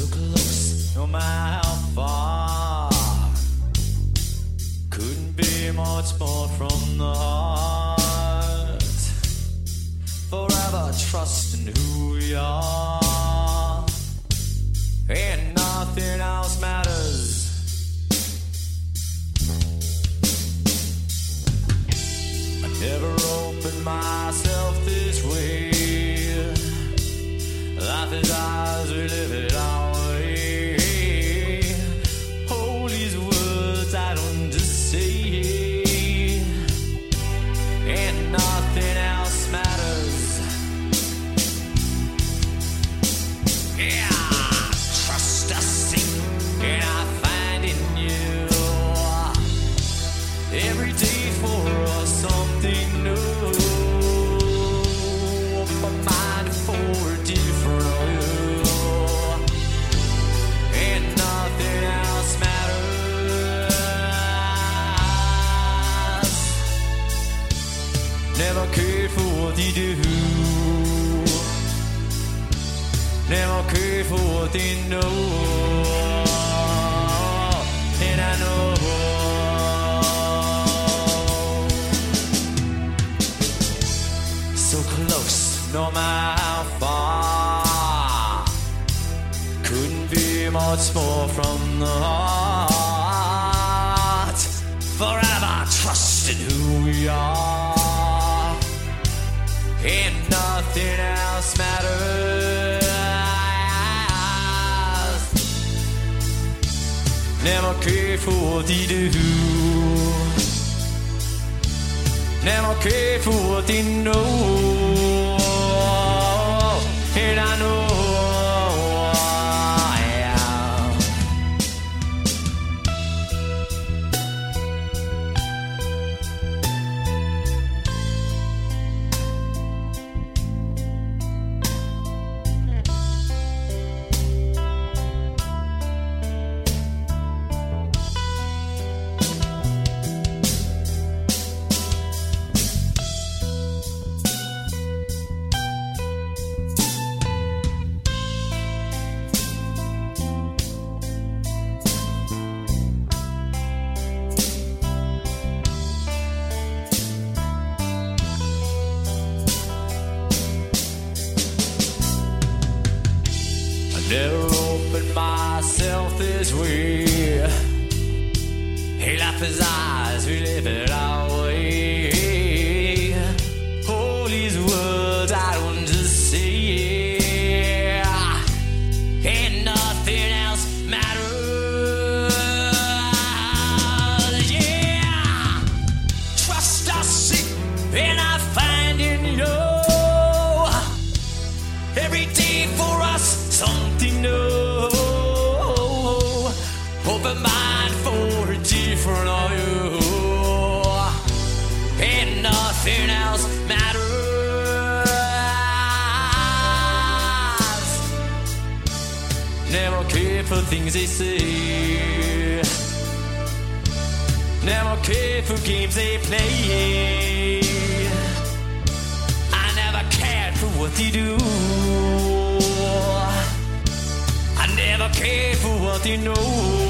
close, no matter how far. Couldn't be much more from the heart. Forever trusting who we are, and nothing else matters. I never opened myself this way. Life is ours, we live it our way. Hold these words I don't just say, and nothing else matters. Yeah, trust us, and I find in you every day for us something new. My mind for a different you, and nothing else matters. Never cared for what you do, never cared for what they know, and I know. So close, no matter how far. Couldn't be much more from the heart. Forever trusting who we are, and nothing else matters. Never care for what they do, never care for what they know, and I know. Never opened myself this way. Hey, life is ours, we live it our way. All these words I don't just say, and nothing else matters. Yeah, trust us, and I find in you every day for us something new. Open mind for a different you, and nothing else matters. Never care for things they say, never care for games they play. I never cared for what they do, I never cared for what they know.